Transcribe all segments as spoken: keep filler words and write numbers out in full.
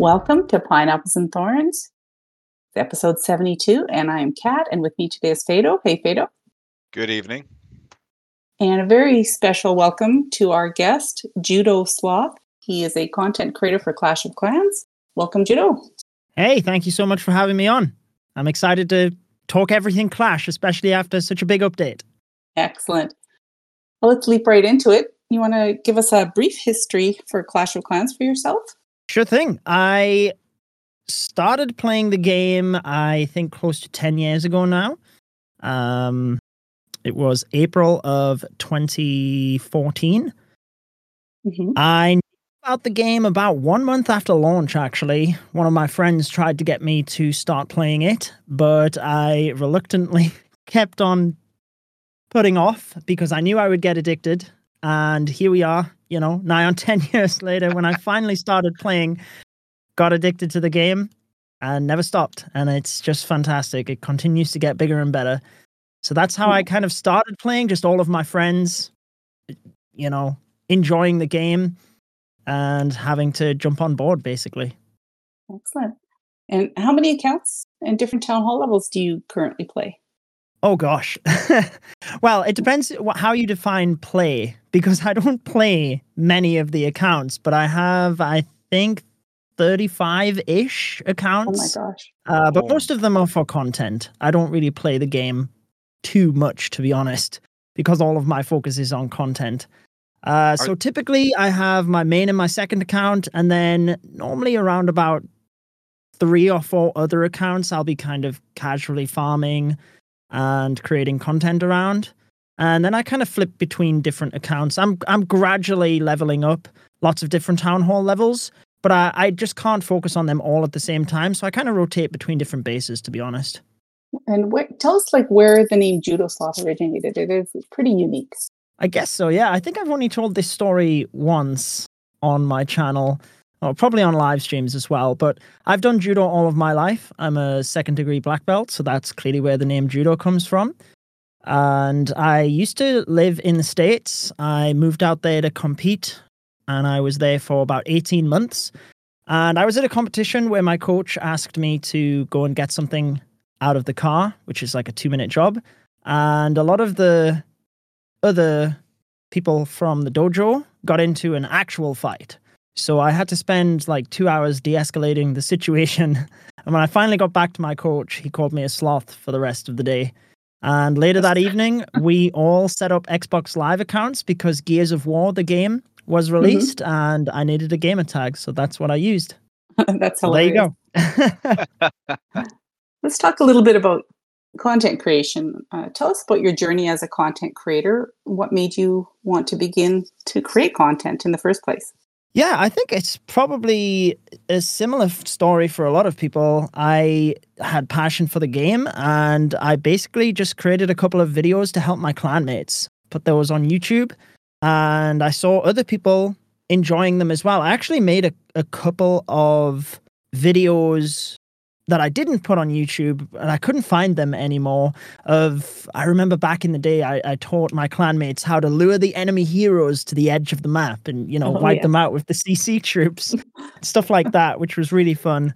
Welcome to Pineapples and Thorns, episode seventy-two, and I am Kat, and with me today is Fado. Hey, Fado. Good evening. And a very special welcome to our guest, Judo Sloth. He is a content creator for Clash of Clans. Welcome, Judo. Hey, thank you so much for having me on. I'm excited to talk everything Clash, especially after such a big update. Excellent. Well, let's leap right into it. You want to give us a brief history for Clash of Clans for yourself? Sure thing. I started playing the game, I think, close to ten years ago now. Um, it was April of twenty fourteen. Mm-hmm. I knew about the game about one month after launch, actually. One of my friends tried to get me to start playing it, but I reluctantly kept on putting off because I knew I would get addicted. And here we are, you know, nigh on ten years later, when I finally started playing, got addicted to the game and never stopped. And it's just fantastic. It continues to get bigger and better. So that's how I kind of started playing, just all of my friends, you know, enjoying the game and having to jump on board, basically. Excellent. And how many accounts and different town hall levels do you currently play? Oh, gosh. Well, it depends wh- how you define play, because I don't play many of the accounts, but I have, I think, thirty-five-ish Oh accounts. my gosh. Uh, but Oh. most of them are for content. I don't really play the game too much, to be honest, because all of my focus is on content. Uh, so typically, I have my main and my second account, and then normally around about three or four other accounts, I'll be kind of casually farming and creating content around. And then I kind of flip between different accounts. I'm I'm gradually leveling up lots of different town hall levels, but I, I just can't focus on them all at the same time. So I kind of rotate between different bases, to be honest. And what, tell us like where the name Judo Sloth originated. It is pretty unique. I guess so, yeah. I think I've only told this story once on my channel, or probably on live streams as well, but I've done judo all of my life. I'm a second degree black belt, so that's clearly where the name judo comes from. And I used to live in the States. I moved out there to compete, and I was there for about eighteen months. And I was at a competition where my coach asked me to go and get something out of the car, which is like a two-minute job. And a lot of the other people from the dojo got into an actual fight. So I had to spend like two hours de-escalating the situation. And when I finally got back to my coach, he called me a sloth for the rest of the day. And later that evening, we all set up Xbox Live accounts because Gears of War, the game, was released, mm-hmm. and I needed a gamer tag. So that's what I used. That's so hilarious. There you go. Let's talk a little bit about content creation. Uh, tell us about your journey as a content creator. What made you want to begin to create content in the first place? Yeah, I think it's probably a similar story for a lot of people. I had passion for the game, and I basically just created a couple of videos to help my clanmates. Put those on YouTube, and I saw other people enjoying them as well. I actually made a, a couple of videos that I didn't put on YouTube, and I couldn't find them anymore. Of I remember back in the day, I, I taught my clanmates how to lure the enemy heroes to the edge of the map and, you know, oh, wipe yeah. them out with the C C troops, stuff like that, which was really fun.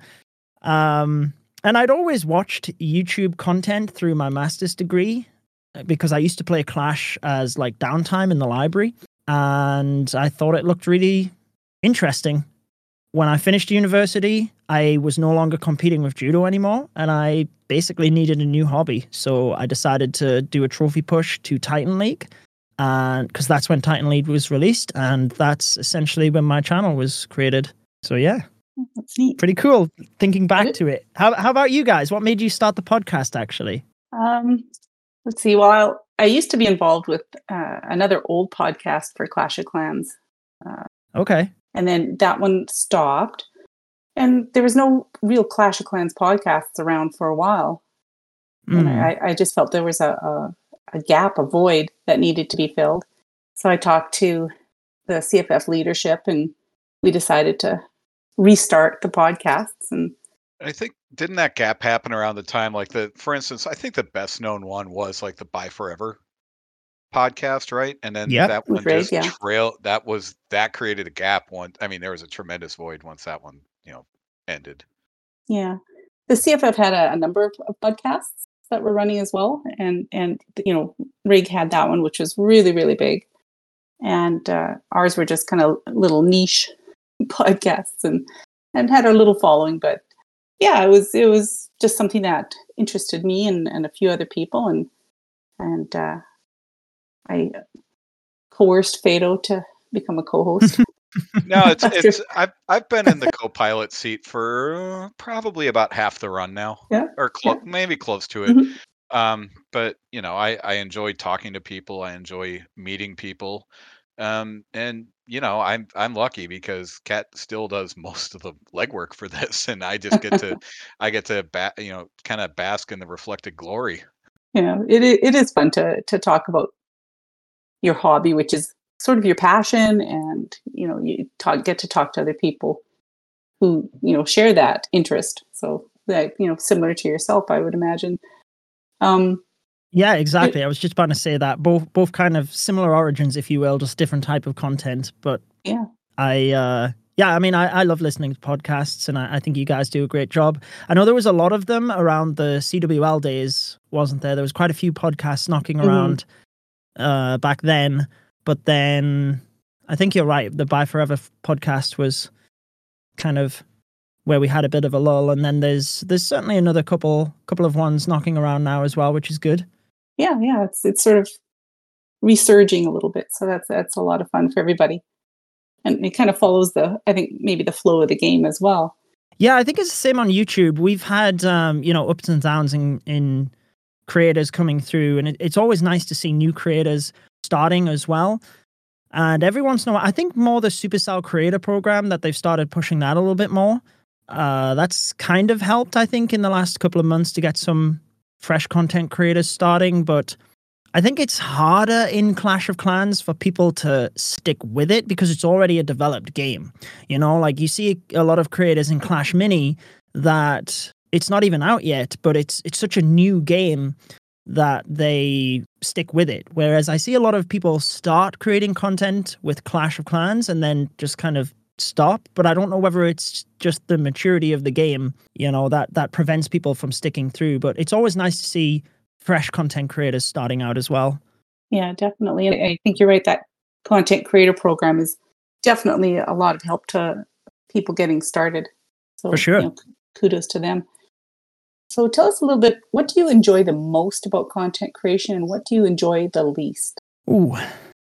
Um, and I'd always watched YouTube content through my master's degree because I used to play Clash as like downtime in the library, and I thought it looked really interesting. When I finished university, I was no longer competing with judo anymore, and I basically needed a new hobby. So I decided to do a trophy push to Titan League, and because that's when Titan League was released, and that's essentially when my channel was created. So yeah, that's neat. Pretty cool. Thinking back to it, how how about you guys? What made you start the podcast? Actually, um, let's see. Well, I used to be involved with uh, another old podcast for Clash of Clans. Uh, okay. And then that one stopped. And there was no real Clash of Clans podcasts around for a while. Mm. And I, I just felt there was a, a, a gap, a void that needed to be filled. So I talked to the C F F leadership, and we decided to restart the podcasts. And I think, didn't that gap happen around the time, like the, for instance, I think the best known one was like the Buy Forever podcast, right? And then yep. that one Great, just yeah. trail that was that created a gap one. I mean, there was a tremendous void once that one, you know, ended. Yeah. The C F F had a, a number of, of podcasts that were running as well. And, and, you know, Rig had that one, which was really, really big. And uh, ours were just kind of little niche podcasts and, and had our little following. But yeah, it was, it was just something that interested me and, and a few other people. And, and uh, I coerced Fado to become a co-host. No, it's it's I've I've been in the co-pilot seat for probably about half the run now, Yeah, or clo- yeah. maybe close to it. Mm-hmm. Um, but you know, I I enjoy talking to people. I enjoy meeting people, um, and you know, I'm I'm lucky because Kat still does most of the legwork for this, and I just get to I get to ba- you know kind of bask in the reflected glory. Yeah, it i- it is fun to to talk about your hobby, which is sort of your passion, and you know you talk get to talk to other people who you know share that interest. So that you know similar to yourself, I would imagine. Um, Yeah, it- exactly. I was just about to say that both both kind of similar origins, if you will, just different type of content. But yeah, I, uh, yeah, I mean, I, I love listening to podcasts, and I, I think you guys do a great job. I know there was a lot of them around the C W L days, wasn't there? There was quite a few podcasts knocking Mhm. around uh, back then. But then I think you're right. The Bye Forever f- podcast was kind of where we had a bit of a lull, and then there's there's certainly another couple couple of ones knocking around now as well, which is good. yeah, yeah. It's it's sort of resurging a little bit, so that's that's a lot of fun for everybody, and it kind of follows the I think maybe the flow of the game as well. Yeah, I think it's the same on YouTube. We've had um, you know ups and downs in in creators coming through, and it, it's always nice to see new creators starting as well. And every once in a while, I think more the Supercell Creator Program that they've started pushing that a little bit more. Uh, that's kind of helped, I think, in the last couple of months to get some fresh content creators starting. But I think it's harder in Clash of Clans for people to stick with it because it's already a developed game. You know, like you see a lot of creators in Clash Mini that it's not even out yet, but it's it's such a new game that they stick with it. Whereas I see a lot of people start creating content with Clash of Clans and then just kind of stop. But I don't know whether it's just the maturity of the game, you know, that that prevents people from sticking through. But it's always nice to see fresh content creators starting out as well. Yeah, definitely. And I think you're right. That content creator program is definitely a lot of help to people getting started. So, For sure. you know, kudos to them. So tell us a little bit, what do you enjoy the most about content creation and what do you enjoy the least? Ooh.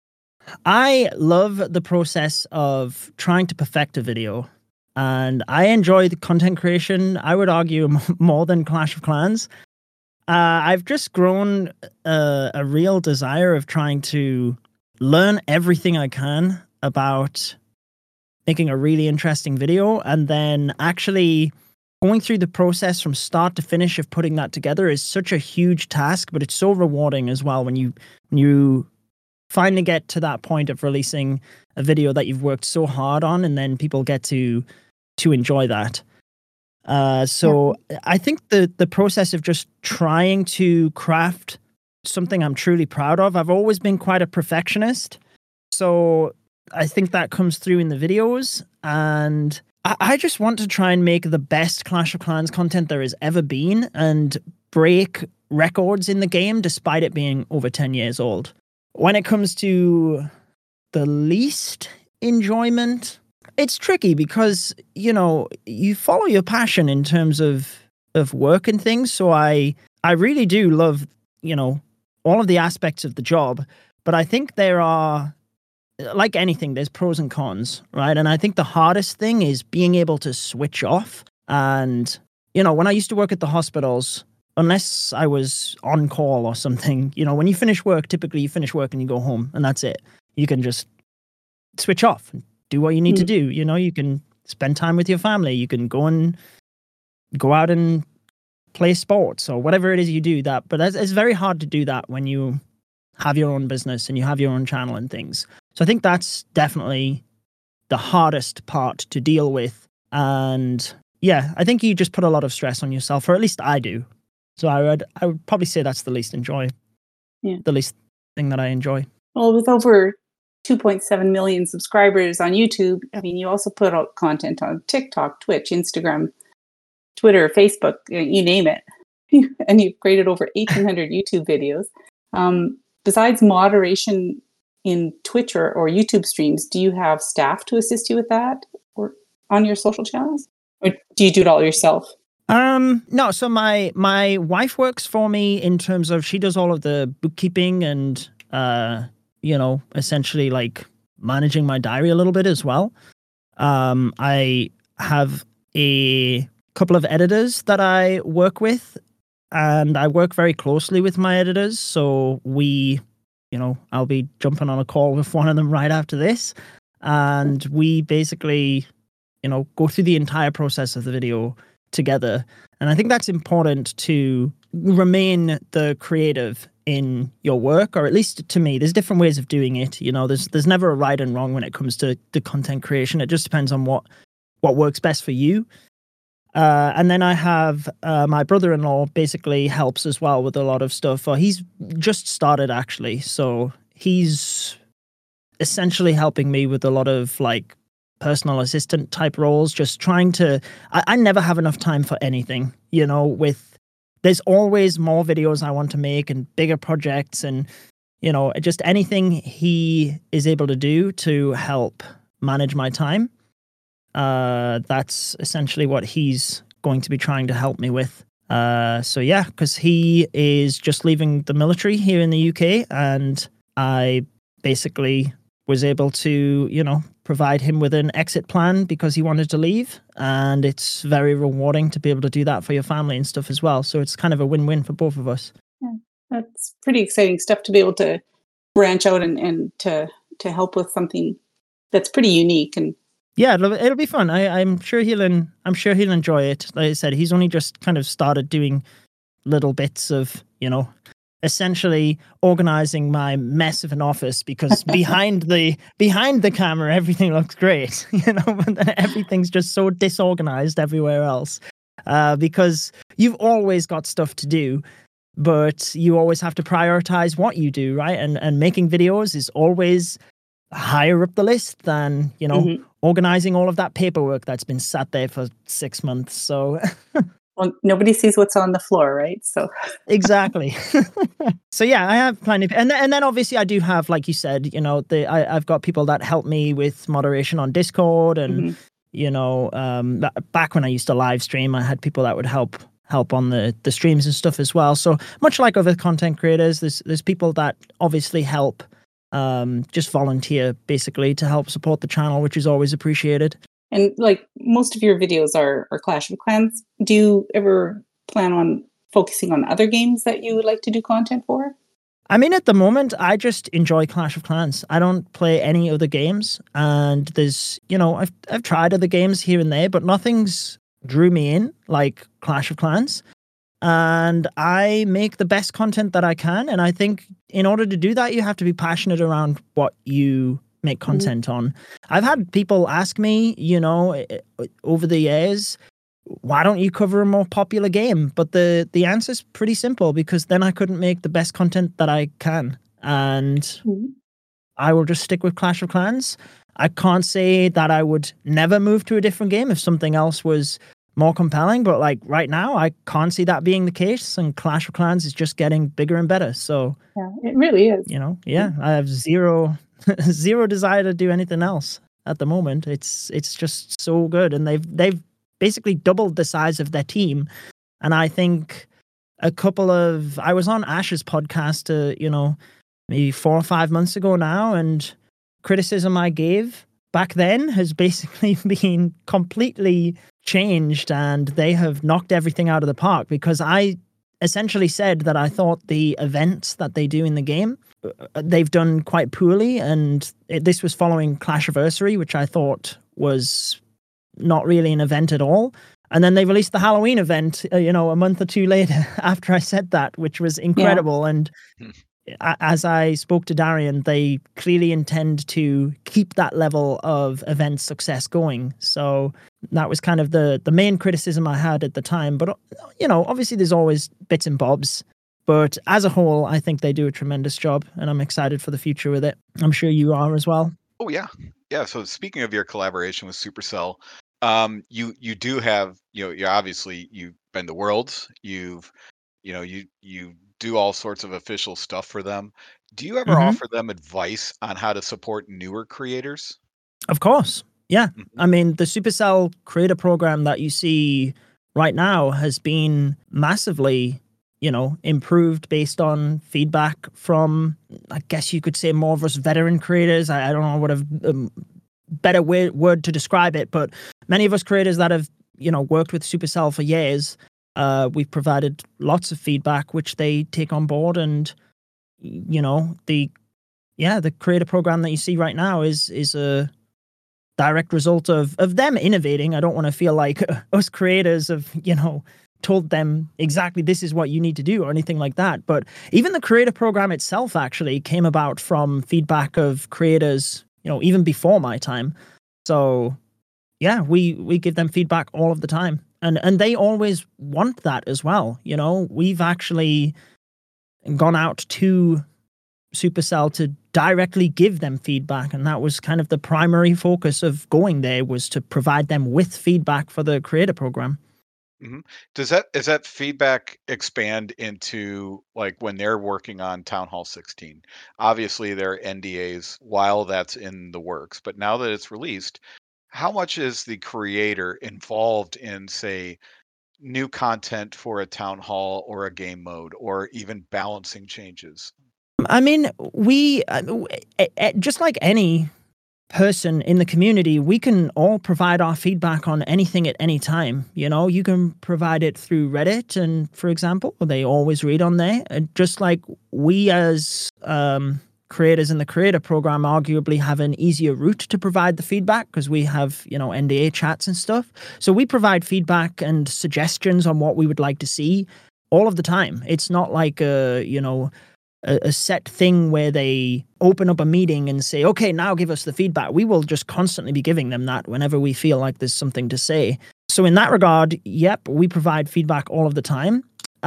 I love the process of trying to perfect a video. And I enjoy the content creation, I would argue, more than Clash of Clans. Uh, I've just grown uh, a real desire of trying to learn everything I can about making a really interesting video, and then actually going through the process from start to finish of putting that together is such a huge task, but it's so rewarding as well when you when you finally get to that point of releasing a video that you've worked so hard on, and then people get to to enjoy that. Uh, so yeah. I think the the process of just trying to craft something I'm truly proud of. I've always been quite a perfectionist, so I think that comes through in the videos, and I, I just want to try and make the best Clash of Clans content there has ever been, and break records in the game despite it being over ten years old. When it comes to the least enjoyment, it's tricky because, you know, you follow your passion in terms of of work and things. So I I really do love, you know, all of the aspects of the job. But I think there are, like anything, there's pros and cons, right? And I think the hardest thing is being able to switch off. And, you know, when I used to work at the hospitals, unless I was on call or something, you know, when you finish work, typically you finish work and you go home and that's it. You can just switch off and do what you need mm. to do. You know, you can spend time with your family. You can go and go out and play sports or whatever it is you do that. But it's, it's very hard to do that when you have your own business and you have your own channel and things. So I think that's definitely the hardest part to deal with. And yeah, I think you just put a lot of stress on yourself, or at least I do. So I would I would probably say that's the least enjoy. Yeah. The least thing that I enjoy. Well, with over two point seven million subscribers on YouTube, I mean, you also put out content on TikTok, Twitch, Instagram. Twitter, Facebook, you name it. And you've created over eighteen hundred YouTube videos. Um, besides moderation in Twitch or, or YouTube streams, do you have staff to assist you with that or on your social channels? Or do you do it all yourself? Um, no, so my my wife works for me in terms of she does all of the bookkeeping and uh, you know, essentially like managing my diary a little bit as well. Um, I have a couple of editors that I work with, and I work very closely with my editors. So we, you know, I'll be jumping on a call with one of them right after this, and we basically, you know, go through the entire process of the video together. And I think that's important to remain the creative in your work, or at least to me. There's different ways of doing it. You know, there's there's never a right and wrong when it comes to the content creation. It just depends on what what works best for you. Uh, and then I have uh, my brother-in-law basically helps as well with a lot of stuff. Uh, he's just started actually, so he's essentially helping me with a lot of like personal assistant type roles, just trying to, I, I never have enough time for anything, you know, with, there's always more videos I want to make and bigger projects and, you know, just anything he is able to do to help manage my time. Uh, that's essentially what he's going to be trying to help me with. Uh, so yeah, because he is just leaving the military here in the U K, and I basically was able to, you know, provide him with an exit plan because he wanted to leave. And it's very rewarding to be able to do that for your family and stuff as well. So it's kind of a win-win for both of us. Yeah, that's pretty exciting stuff to be able to branch out and, and to to help with something that's pretty unique. And yeah, it'll, it'll be fun. I, I'm sure he'll en- I'm sure he'll enjoy it. Like I said, he's only just kind of started doing little bits of, you know, essentially organizing my mess of an office, because behind the behind the camera everything looks great, you know, but then everything's just so disorganized everywhere else. Uh, because you've always got stuff to do, but you always have to prioritize what you do, right? And and making videos is always higher up the list than, you know, mm-hmm. organizing all of that paperwork that's been sat there for six months. So well, nobody sees what's on the floor, right? So exactly. So yeah, I have plenty of, and and then obviously I do have, like you said, you know, the I, I've got people that help me with moderation on Discord, and mm-hmm. you know, um, back when I used to live stream, I had people that would help help on the the streams and stuff as well. So much like other content creators, there's there's people that obviously help, um, just volunteer basically to help support the channel, which is always appreciated. And like most of your videos are, are Clash of Clans. Do you ever plan on focusing on other games that you would like to do content for? I mean, at the moment, I just enjoy Clash of Clans. I don't play any other games. And there's, you know, I've I've tried other games here and there, but nothing's drew me in like Clash of Clans. And I make the best content that I can. And I think in order to do that, you have to be passionate around what you make content mm-hmm. on. I've had people ask me, you know, over the years, why don't you cover a more popular game? But the the answer is pretty simple, because then I couldn't make the best content that I can. And mm-hmm. I will just stick with Clash of Clans. I can't say that I would never move to a different game if something else was more compelling, but like right now, I can't see that being the case. And Clash of Clans is just getting bigger and better. So yeah, it really is. You know, yeah, I have zero zero desire to do anything else at the moment. It's it's just so good, and they've they've basically doubled the size of their team. And I think a couple of I was on Ash's podcast, uh, you know, maybe four or five months ago now, and criticism I gave back then has basically been completely changed, and they have knocked everything out of the park, because I essentially said that I thought the events that they do in the game, they've done quite poorly, and it, this was following Clashiversary, which I thought was not really an event at all. And then they released the Halloween event, uh, you know, a month or two later after I said that, which was incredible. Yeah. And as I spoke to Darian, they clearly intend to keep that level of event success going. So that was kind of the the main criticism I had at the time. But, you know, obviously there's always bits and bobs. But as a whole, I think they do a tremendous job, and I'm excited for the future with it. I'm sure you are as well. Oh, yeah. Yeah, so speaking of your collaboration with Supercell, Um, you you do have, you know, you obviously you've been to Worlds, you've you know, you you do all sorts of official stuff for them. Do you ever Hmm. offer them advice on how to support newer creators? Of course. Yeah. Mhm. I mean, the Supercell creator program that you see right now has been massively, you know, improved based on feedback from, I guess you could say, more of us veteran creators. I, I don't know what a um, better way, word to describe it, but many of us creators that have, you know, worked with Supercell for years, uh, we've provided lots of feedback, which they take on board. And, you know, the, yeah, the creator program that you see right now is, is a, direct result of of them innovating. I don't want to feel like us creators have, you know, told them exactly this is what you need to do or anything like that. But even the creator program itself actually came about from feedback of creators, you know, even before my time. So yeah, we we give them feedback all of the time. And and they always want that as well. You know, we've actually gone out to Supercell to directly give them feedback, and that was kind of the primary focus of going there, was to provide them with feedback for the creator program. Mhm. Does that Is that feedback expand into, like, when they're working on Town Hall sixteen? Obviously, there are N D As while that's in the works, but now that it's released, how much is the creator involved in, say, new content for a town hall or a game mode or even balancing changes? I mean, we uh, w- eh, eh, just like any person in the community, we can all provide our feedback on anything at any time. You know, you can provide it through Reddit, and for example, they always read on there. And just like we as um, creators in the creator program arguably have an easier route to provide the feedback because we have, you know, N D A chats and stuff. So we provide feedback and suggestions on what we would like to see all of the time. It's not like a, you know, a, a set thing where they open up a meeting and say, okay, now give us the feedback. We will just constantly be giving them that whenever we feel like there's something to say. So, in that regard, yep, we provide feedback all of the time.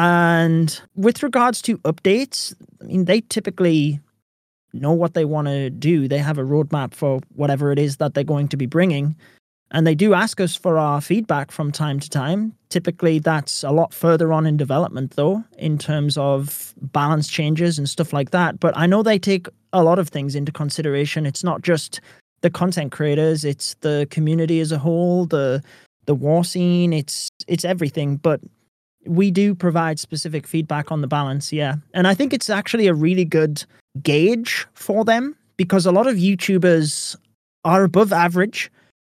And with regards to updates, I mean, they typically know what they want to do. They have a roadmap for whatever it is that they're going to be bringing. And they do ask us for our feedback from time to time. Typically, that's a lot further on in development, though, in terms of balance changes and stuff like that. But I know they take a lot of things into consideration. It's not just the content creators; it's the community as a whole, the the war scene. It's it's everything. But we do provide specific feedback on the balance, yeah. And I think it's actually a really good gauge for them because a lot of YouTubers are above average,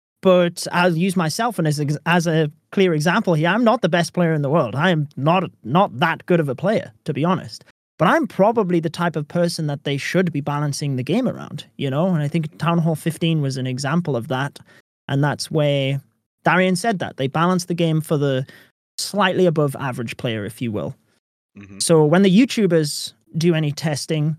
but I'll use myself as as a clear example here. I'm not the best player in the world. I am not not that good of a player, to be honest. But I'm probably the type of person that they should be balancing the game around, you know? And I think Town Hall fifteen was an example of that. And that's where Darian said that. They balance the game for the slightly above average player, if you will. Mhm. So when the YouTubers do any testing,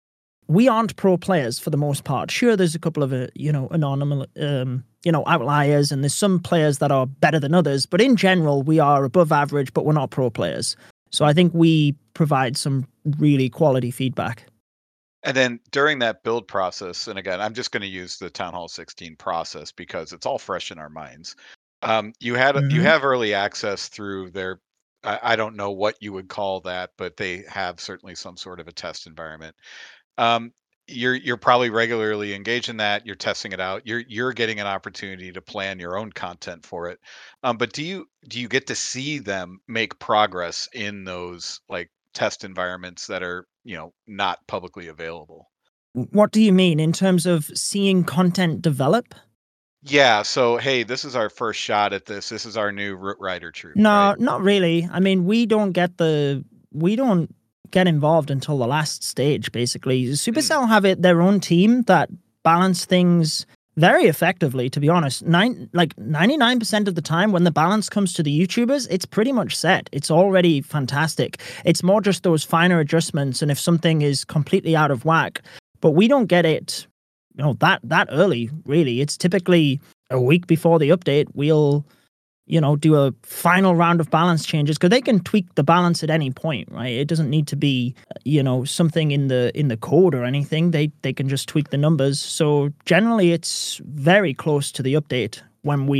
we aren't pro players for the most part. Sure, there's a couple of, uh, you know, anonymous, um, you know, outliers, and there's some players that are better than others. But in general, we are above average, but we're not pro players. So I think we provide some really quality feedback. And then during that build process, and again, I'm just going to use the Town Hall sixteen process because it's all fresh in our minds. Um, you had you Hmm. have early access through their, I, I don't know what you would call that, but they have certainly some sort of a test environment. Um, you're you're probably regularly engaged in that. You're testing it out. You're you're getting an opportunity to plan your own content for it. Um, but do you do you get to see them make progress in those, like, test environments that are, you know, not publicly available? What do you mean in terms of seeing content develop? Yeah. So hey, this is our first shot at this. This is our new Root Rider troop, right? No, not really. I mean, we don't get the we don't get involved until the last stage, basically. Mm, Supercell have it their own team that balance things very effectively, to be honest. Nine like ninety-nine percent of the time when the balance comes to the YouTubers, it's pretty much set. It's already fantastic. It's more just those finer adjustments and if something is completely out of whack. But we don't get it, you know, that that early, really. It's typically a week before the update. We'll you know, do a final round of balance changes because they can tweak the balance at any point, right? It doesn't need to be, you know, something in the in the code or anything. They they can just tweak the numbers. So generally, it's very close to the update when we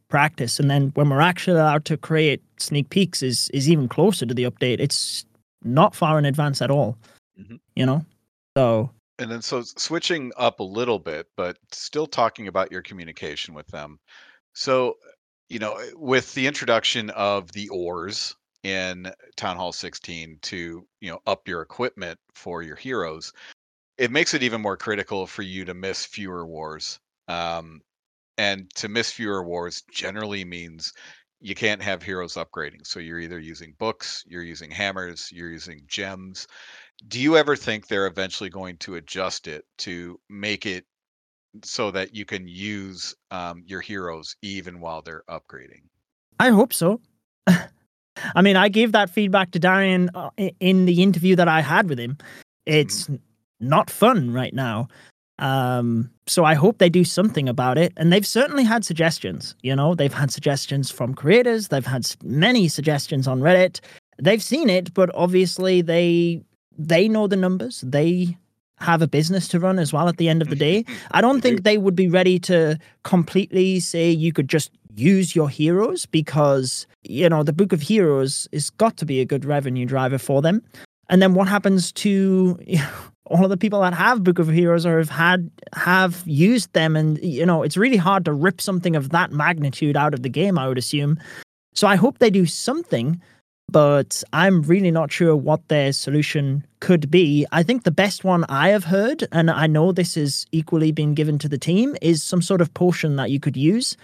practice. And then when we're actually allowed to create sneak peeks is is even closer to the update. It's not far in advance at all, Mhm. you know? So, And then so switching up a little bit, but still talking about your communication with them. So, you know, with the introduction of the ores in Town Hall sixteen to, you know, up your equipment for your heroes, it makes it even more critical for you to miss fewer wars. Um, and to miss fewer wars generally means you can't have heroes upgrading. So you're either using books, you're using hammers, you're using gems. Do you ever think they're eventually going to adjust it to make it so that you can use um, your heroes even while they're upgrading? I hope so. I mean, I gave that feedback to Darian uh, i- in the interview that I had with him. It's n- not fun right now. Um, so I hope they do something about it. And they've certainly had suggestions. You know, they've had suggestions from creators. They've had s- many suggestions on Reddit. They've seen it, but obviously they they know the numbers. They have a business to run as well at the end of the day. I don't They do. think they would be ready to completely say you could just use your heroes because, you know, the Book of Heroes has got to be a good revenue driver for them. And then what happens to you know, all of the people that have Book of Heroes or have had have used them? And, you know, it's really hard to rip something of that magnitude out of the game, I would assume. So I hope they do something, but I'm really not sure what their solution could be. I think the best one I have heard, and I know this has equally been given to the team, is some sort of potion that you could use,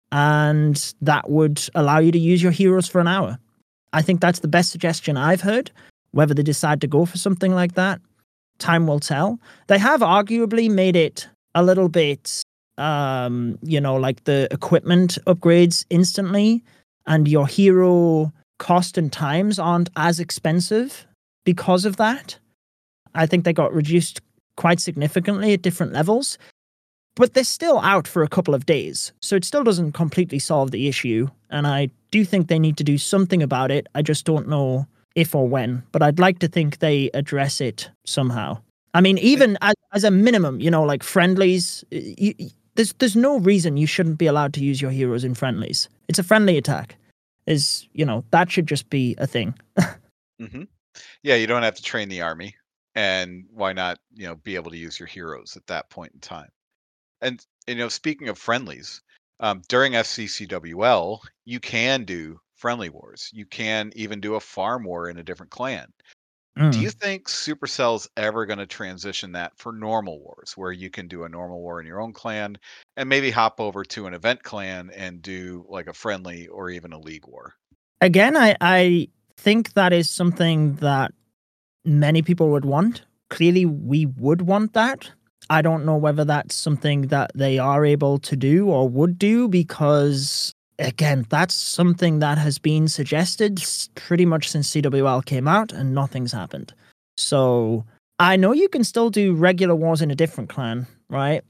and that would allow you to use your heroes for an hour. I think that's the best suggestion I've heard. Whether they decide to go for something like that, time will tell. They have arguably made it a little bit, um, you know, like the equipment upgrades instantly, and your hero cost and times aren't as expensive because of that. I think they got reduced quite significantly at different levels, but they're still out for a couple of days. So it still doesn't completely solve the issue. And I do think they need to do something about it. I just don't know if or when, but I'd like to think they address it somehow. I mean, even as, as a minimum, you know, like friendlies, you, you, there's there's no reason you shouldn't be allowed to use your heroes in friendlies. It's a friendly attack. Is, you know, that should just be a thing. hmm Yeah, you don't have to train the army, and why not, you know, be able to use your heroes at that point in time? And you know, speaking of friendlies, um, during F C C W L, you can do friendly wars. You can even do a farm war in a different clan. Do you Mm. think Supercell's ever going to transition that for normal wars, where you can do a normal war in your own clan and maybe hop over to an event clan and do like a friendly or even a league war? Again, I, I think that is something that many people would want. Clearly, we would want that. I don't know whether that's something that they are able to do or would do because, again, that's something that has been suggested s- pretty much since C W L came out and nothing's happened. So I know you can still do regular wars in a different clan, right?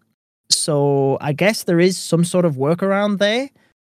So I guess there is some sort of workaround there,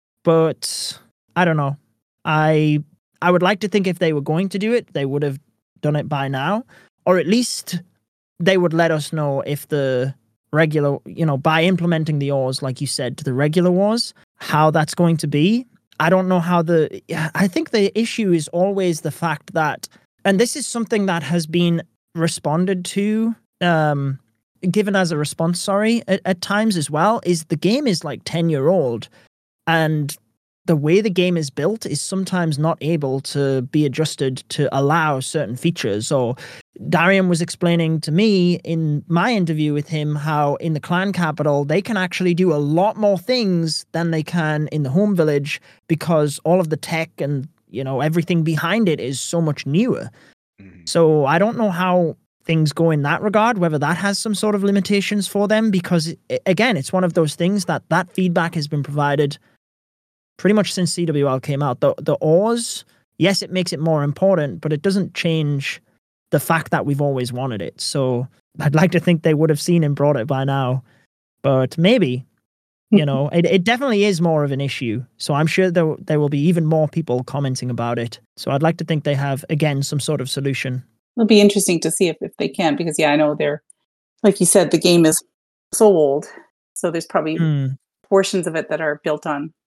but I don't know. I I would like to think if they were going to do it, they would have done it by now, or at least they would let us know if the regular, you know, by implementing the ores, like you said, to the regular wars, how that's going to be. I don't know how the. I think the issue is always the fact that, and this is something that has been responded to, um, given as a response, sorry, at, at times as well, is the game is like ten year old. And the way the game is built is sometimes not able to be adjusted to allow certain features. Or Darian was explaining to me in my interview with him how in the clan capital, they can actually do a lot more things than they can in the home village because all of the tech and, you know, everything behind it is so much newer. Mhm. So I don't know how things go in that regard, whether that has some sort of limitations for them, because i- again, it's one of those things that that feedback has been provided pretty much since C W L came out. The the ores, yes, it makes it more important, but it doesn't change the fact that we've always wanted it. So I'd like to think they would have seen and brought it by now, but maybe, you know, it, it definitely is more of an issue. So I'm sure there there will be even more people commenting about it. So I'd like to think they have again some sort of solution. It'll be interesting to see if, if they can, because yeah, I know they're, like you said, the game is so old. So there's probably Hmm. portions of it that are built on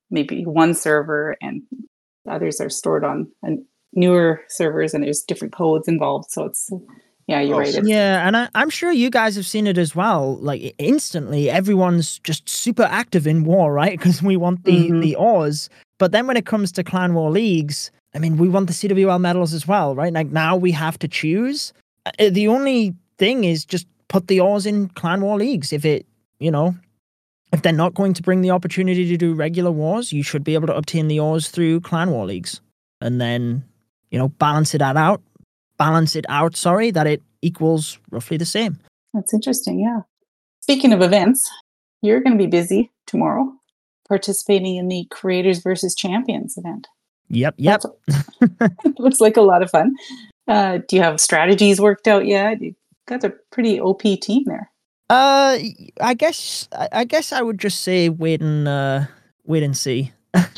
maybe one server and others are stored on a newer servers and there's different codes involved. So it's, yeah, you're Oh, right. It's, Yeah, and I, I'm sure you guys have seen it as well. Like instantly, everyone's just super active in war, right? Because we want the Mhm. the ores. But then when it comes to clan war leagues, I mean, we want the C W L medals as well, right? Like now we have to choose. Uh, The only thing is just put the ores in clan war leagues. If it, you know, if they're not going to bring the opportunity to do regular wars, you should be able to obtain the ores through clan war leagues, and then, you know, balance it out. Balance it out. Sorry, that it equals roughly the same. That's interesting. Yeah. Speaking of events, you're going to be busy tomorrow participating in the Creators versus Champions event. Yep, yep. Looks like a lot of fun. Uh, do you have strategies worked out yet? You got a pretty O P team there. Uh, I guess I I guess I would just say wait and uh, wait and see.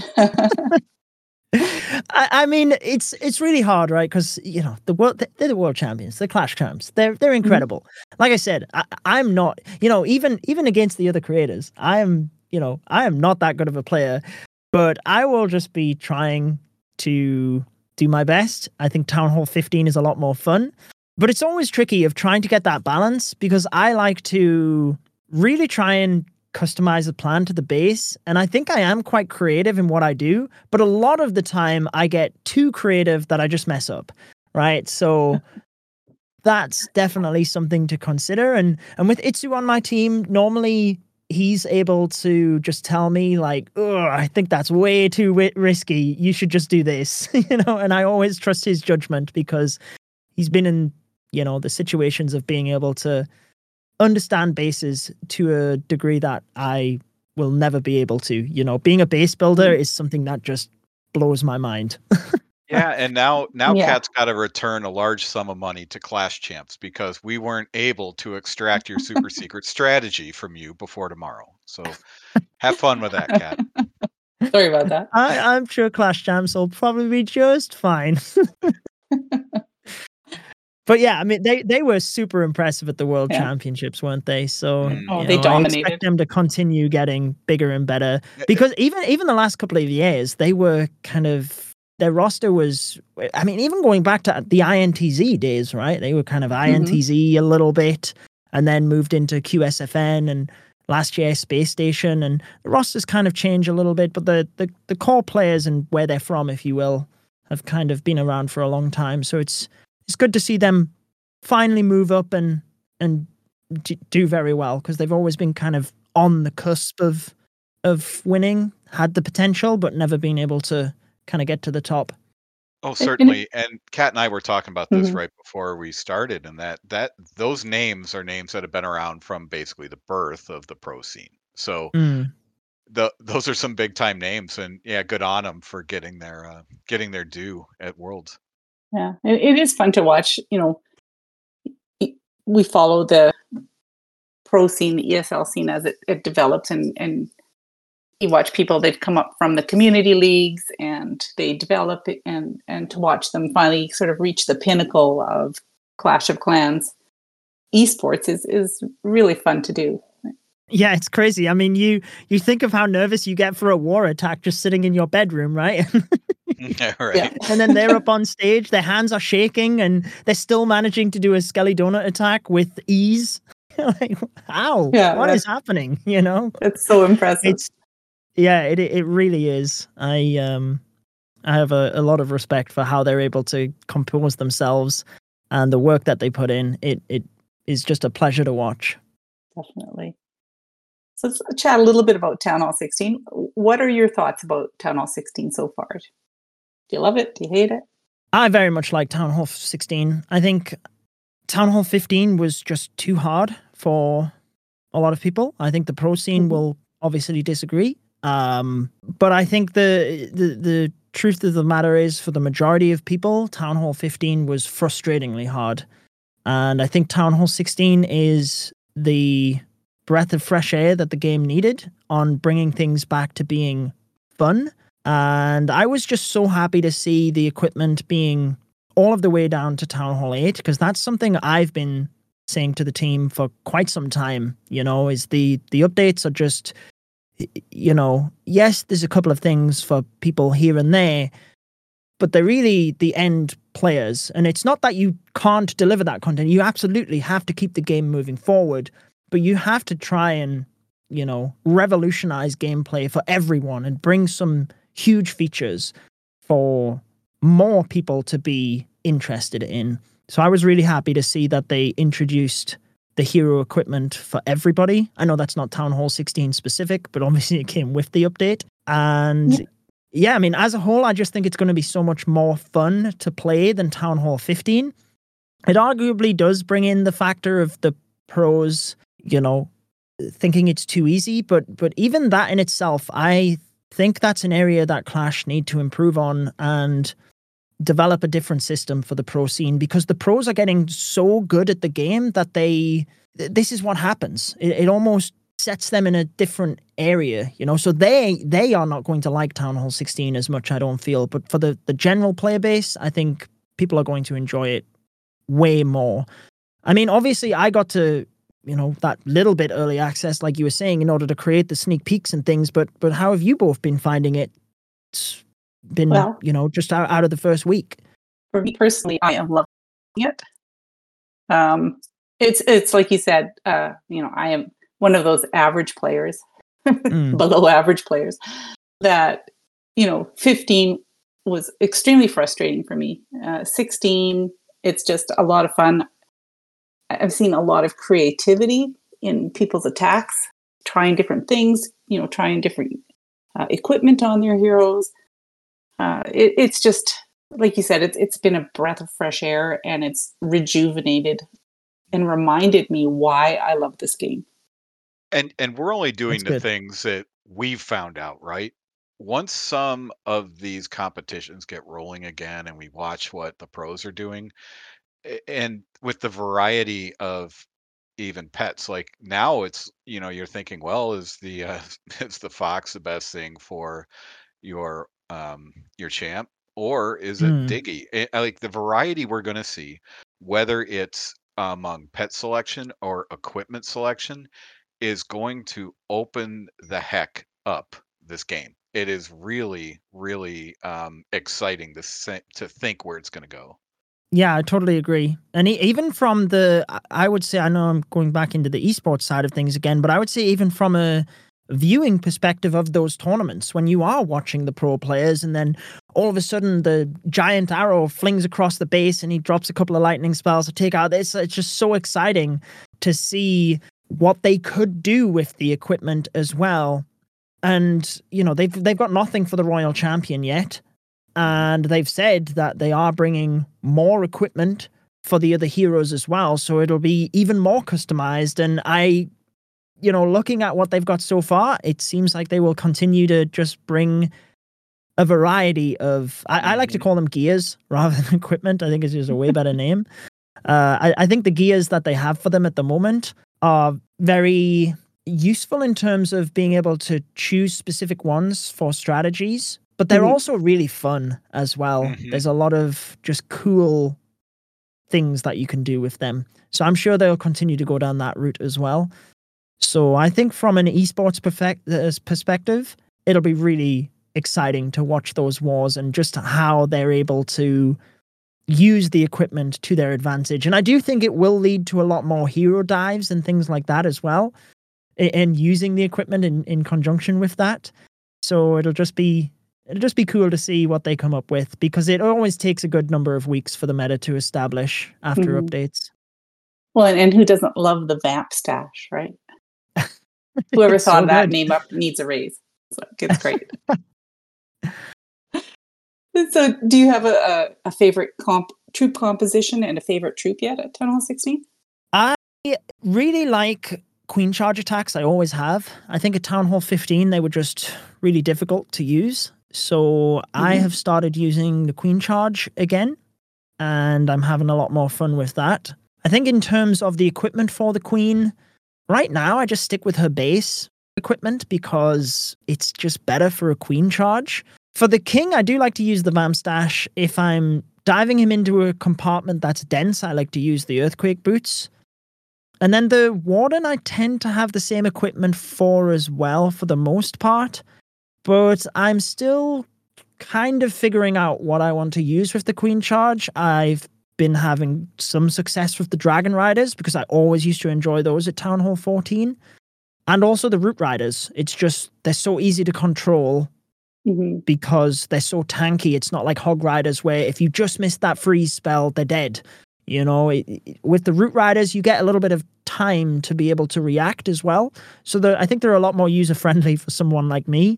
I, I mean, it's it's really hard, right? Because you know the world they're the world champions, the Clash champs. They're they're incredible. Like I said, I, I'm not. You know, even even against the other creators, I am. You know, I am not that good of a player, but I will just be trying to do my best. I think Town Hall fifteen is a lot more fun, but it's always tricky of trying to get that balance because I like to really try and customize a plan to the base. And I think I am quite creative in what I do, but a lot of the time I get too creative that I just mess up. Right. So that's definitely something to consider. And and with Itsu on my team, normally he's able to just tell me like, oh, I think that's way too wi- risky. You should just do this, you know, and I always trust his judgment because he's been in, you know, the situations of being able to understand bases to a degree that I will never be able to. You know, being a base builder is something that just blows my mind. Yeah, and now now Yeah. Cat's got to return a large sum of money to Clash Champs because we weren't able to extract your super secret strategy from you before tomorrow. So have fun with that, Cat. Sorry about that. I, I'm sure Clash Champs will probably be just fine. But yeah, I mean, they, they were super impressive at the World Yeah. Championships, weren't they? So Mm. Oh, you they know, I dominated. expect them to continue getting bigger and better Yeah, because even even the last couple of years, they were kind of their roster was. I mean, even going back to the I N T Z days, right? They were kind of I N T Z a little bit, and then moved into Q S F N and last year Space Station, and the rosters kind of change a little bit, but the the the core players and where they're from, if you will, have kind of been around for a long time. So it's it's good to see them finally move up and and d- do very well because they've always been kind of on the cusp of of winning, had the potential, but never been able to kind of get to the top. Oh, certainly. And Kat and I were talking about this Mhm. right before we started, and that that those names are names that have been around from basically the birth of the pro scene. So Mm. the those are some big time names, and yeah, good on them for getting their uh, getting their due at Worlds. Yeah, it, it is fun to watch. You know, y- we follow the pro scene, the E S L scene as it, it develops, and and you watch people. They've come up from the community leagues, and they develop it, and and to watch them finally sort of reach the pinnacle of Clash of Clans esports is is really fun to do. Yeah, it's crazy. I mean, you you think of how nervous you get for a war attack just sitting in your bedroom, right? Yeah, right. Yeah. And then they're up on stage, their hands are shaking, and they're still managing to do a Skelly Donut attack with ease. Like, how? Yeah, What that's- is happening? You know, It's so impressive. it's yeah, it it really is. I um, I have a, a lot of respect for how they're able to compose themselves and the work that they put in. It it is just a pleasure to watch. Definitely. So let's chat a little bit about Town Hall sixteen. What are your thoughts about Town Hall sixteen so far? Do you love it? Do you hate it? I very much like Town Hall sixteen. I think Town Hall fifteen was just too hard for a lot of people. I think the pro scene Mhm. will obviously disagree. Um, but I think the, the the truth of the matter is, for the majority of people, Town Hall fifteen was frustratingly hard. And I think Town Hall sixteen is the breath of fresh air that the game needed on bringing things back to being fun. And I was just so happy to see the equipment being all of the way down to Town Hall eight, because that's something I've been saying to the team for quite some time, you know, is the the updates are just you know, yes, there's a couple of things for people here and there, but they're really the end players. And it's not that you can't deliver that content. You absolutely have to keep the game moving forward, but you have to try and, you know, revolutionize gameplay for everyone and bring some huge features for more people to be interested in. So I was really happy to see that they introduced the hero equipment for everybody. I know that's not Town Hall sixteen specific, but obviously it came with the update. And yeah, yeah I mean, as a whole, I just think it's going to be so much more fun to play than Town Hall fifteen. It arguably does bring in the factor of the pros, you know, thinking it's too easy, but but even that in itself, I think that's an area that Clash need to improve on and develop a different system for the pro scene, because the pros are getting so good at the game that they, this is what happens. It, it almost sets them in a different area, you know, so they they are not going to like Town Hall sixteen as much, I don't feel. But for the, the general player base, I think people are going to enjoy it way more. I mean, obviously, I got to, you know, that little bit early access, like you were saying, in order to create the sneak peeks and things. But but how have you both been finding it? It's been, well, you know, just out, out of the first week. For me personally, I am loving it. Um, it's it's like you said, uh, you know, I am one of those average players, mm. below average players, that, you know, fifteen was extremely frustrating for me. Uh, sixteen, it's just a lot of fun. I've seen a lot of creativity in people's attacks, trying different things, you know, trying different uh, equipment on their heroes. Uh, it, it's just, like you said, it's it's been a breath of fresh air, and it's rejuvenated and reminded me why I love this game. And and we're only doing That's the good. things that we've found out, right? Once some of these competitions get rolling again and we watch what the pros are doing, a- and with the variety of even pets, like now it's, you know, you're thinking, well, is the uh, is the fox the best thing for your um your champ, or is it Mm. Diggy? Eh, I like the variety we're going to see, whether it's among pet selection or equipment selection, is going to open the heck up this game. It is really, really um, exciting to se- to think where it's going to go. Yeah, I totally agree. And e- even from the, I- I would say, I know I'm going back into the esports side of things again, but I would say even from a viewing perspective of those tournaments, when you are watching the pro players and then all of a sudden the giant arrow flings across the base and he drops a couple of lightning spells to take out, it's, it's just so exciting to see what they could do with the equipment as well. And, you know, they've they've got nothing for the Royal Champion yet. And they've said that they are bringing more equipment for the other heroes as well. So it'll be even more customized. And I, you know, looking at what they've got so far, it seems like they will continue to just bring a variety of, I, mm-hmm. I like to call them gears rather than equipment. I think it's just a way better name. Uh, I, I think the gears that they have for them at the moment are very useful in terms of being able to choose specific ones for strategies. But they're mm-hmm. also really fun as well. Mm-hmm. There's a lot of just cool things that you can do with them. So I'm sure they'll continue to go down that route as well. So I think from an esports perfect, uh, perspective, it'll be really exciting to watch those wars and just how they're able to use the equipment to their advantage. And I do think it will lead to a lot more hero dives and things like that as well, and using the equipment in, in conjunction with that. So it'll just be It'll just be cool to see what they come up with, because it always takes a good number of weeks for the meta to establish after mm-hmm. updates. Well, and, and who doesn't love the Vamp stash, right? Whoever thought so that good. Name up needs a raise. So it's great. So do you have a, a, a favorite comp, troop composition and a favorite troop yet at Town Hall sixteen? I really like Queen Charge attacks. I always have. I think at Town Hall fifteen, they were just really difficult to use. So mm-hmm. I have started using the Queen Charge again, and I'm having a lot more fun with that. I think in terms of the equipment for the Queen, right now I just stick with her base equipment because it's just better for a Queen Charge. For the King, I do like to use the Vamp stash. If I'm diving him into a compartment that's dense, I like to use the Earthquake boots. And then the Warden, I tend to have the same equipment for as well, for the most part. But I'm still kind of figuring out what I want to use with the Queen Charge. I've been having some success with the Dragon Riders because I always used to enjoy those at Town Hall fourteen. And also the Root Riders. It's just, they're so easy to control mm-hmm. because they're so tanky. It's not like Hog Riders where if you just miss that freeze spell, they're dead. You know, it, it, with the Root Riders, you get a little bit of time to be able to react as well. So the, I think they're a lot more user-friendly for someone like me.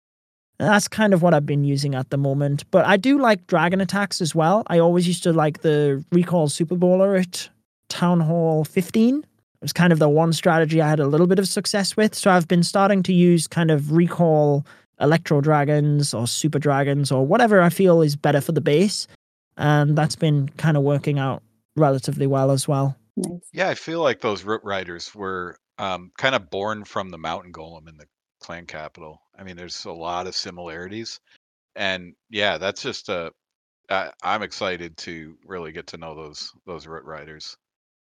And that's kind of what I've been using at the moment. But I do like dragon attacks as well. I always used to like the Recall Super Bowler at Town Hall fifteen. It was kind of the one strategy I had a little bit of success with. So I've been starting to use kind of Recall Electro Dragons or Super Dragons or whatever I feel is better for the base. And that's been kind of working out relatively well as well. Nice. Yeah, I feel like those Root Riders were um, kind of born from the Mountain Golem in the clan capital. I mean, there's a lot of similarities. And yeah, that's just a, I, I'm excited to really get to know those those Root Riders.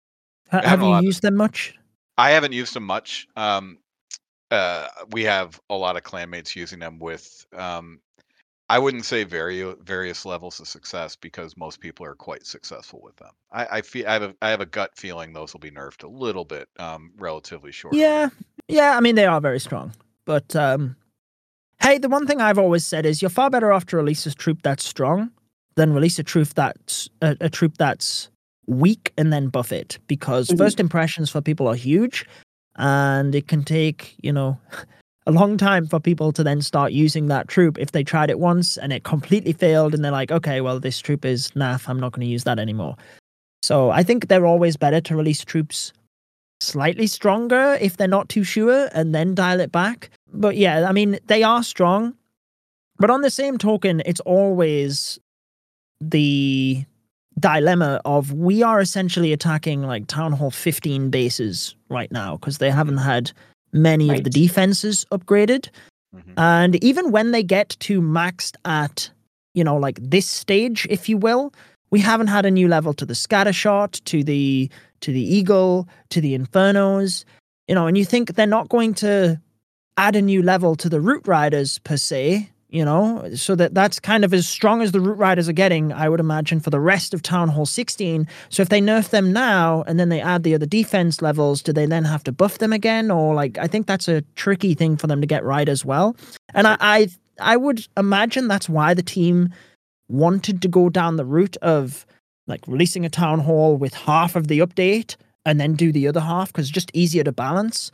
H- have you used them much? I haven't used them much. Um, uh, we have a lot of clanmates using them with, um, I wouldn't say very various levels of success because most people are quite successful with them. I, I feel I have a I have a gut feeling those will be nerfed a little bit, um, relatively short. Yeah, yeah. I mean, they are very strong, but um, hey, the one thing I've always said is you're far better off to release a troop that's strong than release a troop that's a, a troop that's weak and then buff it, because mm-hmm. first impressions for people are huge, and it can take, you know, a long time for people to then start using that troop if they tried it once and it completely failed and they're like, okay, well, this troop is naff, I'm not going to use that anymore. So I think they're always better to release troops slightly stronger if they're not too sure and then dial it back. But yeah, I mean, they are strong, but on the same token, it's always the dilemma of we are essentially attacking like Town Hall fifteen bases right now because they haven't had many right. of the defenses upgraded. Mm-hmm. And even when they get to maxed at, you know, like this stage, if you will, we haven't had a new level to the scatter shot, to the to the eagle, to the infernos, you know, and you think they're not going to add a new level to the Root Riders per se, you know, so that that's kind of as strong as the Root Riders are getting, I would imagine, for the rest of Town Hall sixteen. So if they nerf them now and then they add the other defense levels, do they then have to buff them again? Or like, I think that's a tricky thing for them to get right as well. And I, I, I would imagine that's why the team wanted to go down the route of like releasing a Town Hall with half of the update and then do the other half, because it's just easier to balance.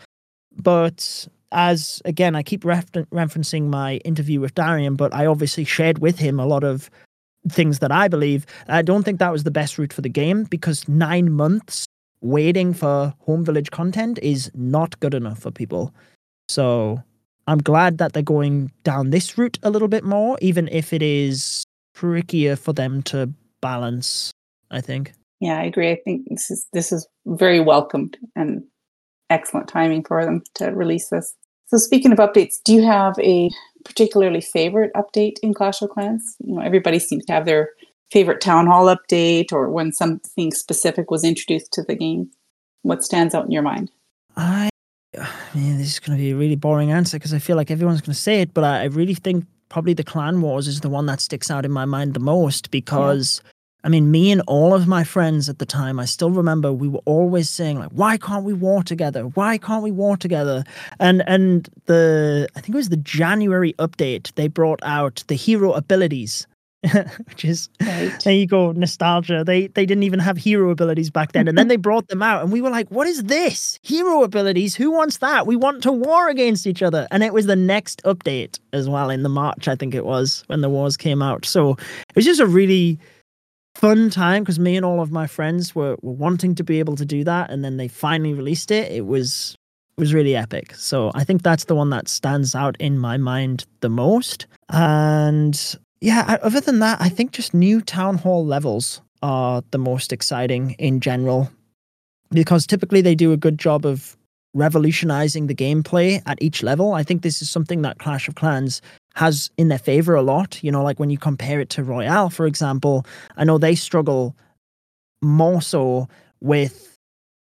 But as, again, I keep refer- referencing my interview with Darian, but I obviously shared with him a lot of things that I believe. I don't think that was the best route for the game, because nine months waiting for home village content is not good enough for people. So I'm glad that they're going down this route a little bit more, even if it is trickier for them to balance, I think. Yeah, I agree. I think this is this is very welcomed and excellent timing for them to release this. So speaking of updates, do you have a particularly favorite update in Clash of Clans? You know, everybody seems to have their favorite Town Hall update, or when something specific was introduced to the game. What stands out in your mind? I, I mean, this is going to be a really boring answer because I feel like everyone's going to say it, but I, I really think probably the Clan Wars is the one that sticks out in my mind the most, because yeah. I mean, me and all of my friends at the time, I still remember we were always saying, like, why can't we war together? Why can't we war together? And and the, I think it was the January update, they brought out the hero abilities, which is, right. There you go, nostalgia. They they didn't even have hero abilities back then. And then they brought them out and we were like, what is this? Hero abilities? Who wants that? We want to war against each other. And it was the next update as well in the March, I think it was, when the wars came out. So it was just a really fun time because me and all of my friends were, were wanting to be able to do that, and then they finally released it. It was it was really epic. So I think that's the one that stands out in my mind the most. And yeah, other than that, I think just new Town Hall levels are the most exciting in general, because typically they do a good job of revolutionizing the gameplay at each level. I think this is something that Clash of Clans has in their favor a lot. You know, like when you compare it to Royale, for example, I know they struggle more so with